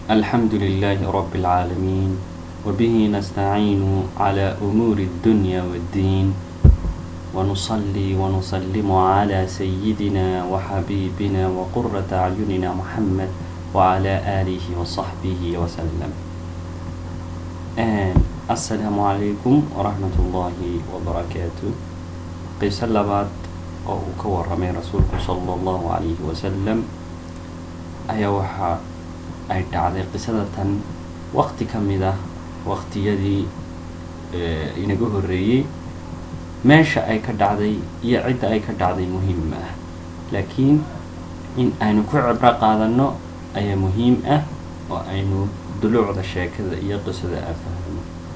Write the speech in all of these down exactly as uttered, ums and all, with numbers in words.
الحمد لله رب العالمين وبه نستعين على أمور الدنيا والدين ونصلي ونسلم على سيدنا وحبيبنا وقرة أعيننا محمد وعلى آله وصحبه وسلم. السلام عليكم ورحمة الله وبركاته. قيس اللبات أو كور من رسولك صلى الله عليه وسلم أي وحا أي تعذير قصة وقت كمدة وقت يدي ينقوه الرئي ماشا أي كدعدي يعد أي كدعدي مهمة، لكن إن أنو كعبرة قادنو أي مهمة وأنو دلوع ذا شيء كذا يقص ذا أفهم.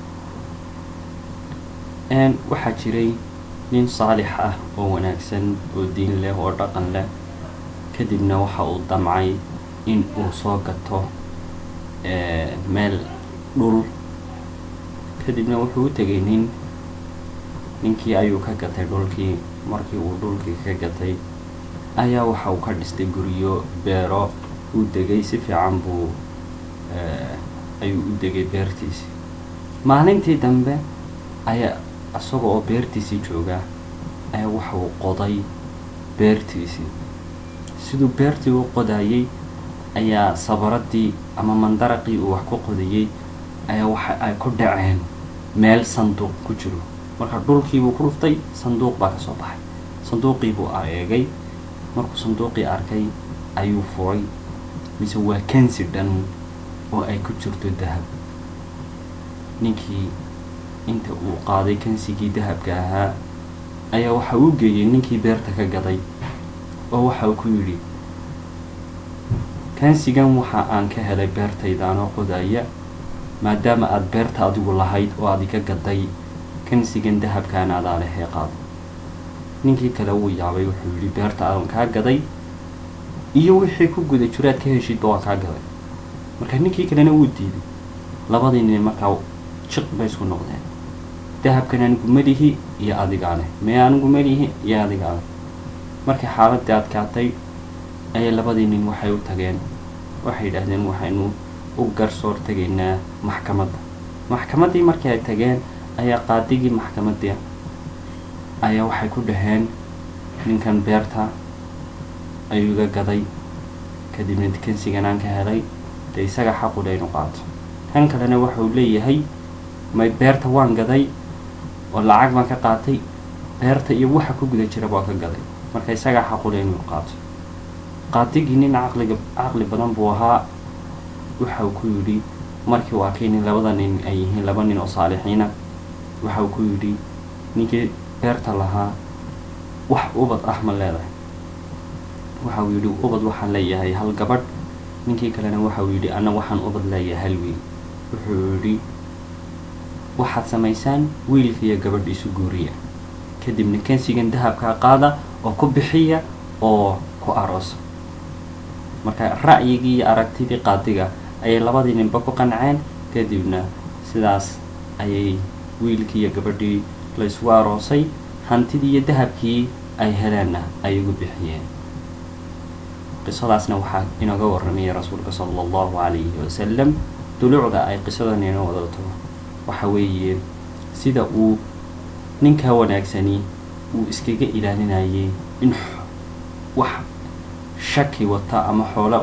أن وحجري nin saalix ah oo wanaagsan oo diin leh oo dhaqan leh kadibna waxa uu damcay in uu soo gato ee meel dhul kadibna wuxuu u tagay nin ninkii ayuu ka gatay dhulkii markii uu dhulkii ka gatay ayaa waxa uu ka dhistay guriyo beero uu degay si fiican buu ee ayuu u degay beertiisa. maalintii dambe ayaa asagoo oo beertiisii jooga ayaa waxa uu qoday beertiisii. siduu beertii u qodayay ayaa sabaradii ama mandaraqii uu wax ku qodayay ayaa waxa ay ku dhaceen meel sanduuq ku jiro. marka dhulkii buu ku dhuftay, sanduuq baa ka soo baxay. sanduuqii buu eegay, markuu sanduuqii arkay ayuu furay, mise waa kansi dhan oo ay ku jirto dahab. ninkii inta uu qaaday kansigii dahabka ahaa ayaa waxa uu geeyay ninkii beerta ka gaday oo waxa uu ku yiri kansigan waxa aan ka helay beertayda oo qodaya, maadaama aad beerta adigu lahayd oo aad iga gaday kansigan dahabkaan aad leeyahay qaad. ninkii kale uu yaabay wuxuu yiri beerta aan ka gaday iyo wixii ku guday jiraad ka heshid oo ka gaday. marka ninkii kalena uu diiday. labadii nin markaa shiq bay isku noqdeen. dahabkan anigu malihi iyo adigaane mee anigu malihi iyo adigaane. markii xaaladii adkaatay ayay labadii nin waxay u tageen, waxay yidhaahdeen waxaynu u garsoor tagaynaa maxkamadda. maxkamaddii markii ay tageen ayaa qaadigii maxkamaddii ayaa waxay ku dhaheen ninkan beerta ayuu iga gaday kadibna kansigan aan ka helay dee isaga xaq u leh inuu qaato. kan kalena waxa uu leeyahay may beerta waan gaday oo lacag baan ka qaatay, beerta iyo waxa ku guda jira baa ka gaday, marka isaga xaq u leh inuu qaato. qaadigii nin caqliga caqli badan buu ahaa, waxa uu ku yidhi markii uu arkay in labada nin ay yihiin laba nin oo saalixiina waxa uu ku yidhi ninkii beerta lahaa wax ubad ah ma leedahay. waxa uu yidhi ubad waxaan leeyahay hal gabadh. ninkii kalena waxa uu yidhi ana waxaan ubad leeyahay hal wiil. wuxuu yidhi waxaad samaysaan wiilka iyo gabadh isu guuriya, kadibna kansigan dahabka qaada oo ku bixiya oo ku aroos. marka ra'yigii iyo aragtidii qaadiga ayay labadii ninba ku qanceen, kadibna sidaas ayay wiilkii iyo gabadhii la isku aroosay. hantidii iyo dahabkii ay heleenna ay ugu bixiyeen. qisadaasna waxaa inooga warramay rasuulka sallallahu calayhi wasallam. dulucda ay qisadan inoo wadato waxa weeye sida uu ninka wanaagsani uu iskaga ilaalinayay in wax shaki wata ama xoolo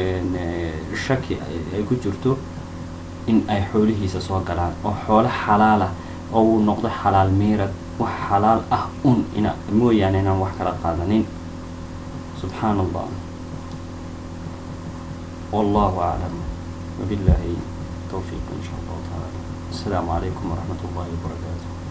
shaki ay ku jirto in ay xoolihiisa soo galaan oo xoolo xalaal ah oo uu noqdo xalaal miirad, wax xalaal ah un ina mooyaane inaan wax kala qaadanin. subxaanallah. wallahu aclam wabillahi tawfiiq in sha allahu taala. السلام عليكم ورحمة الله وبركاته.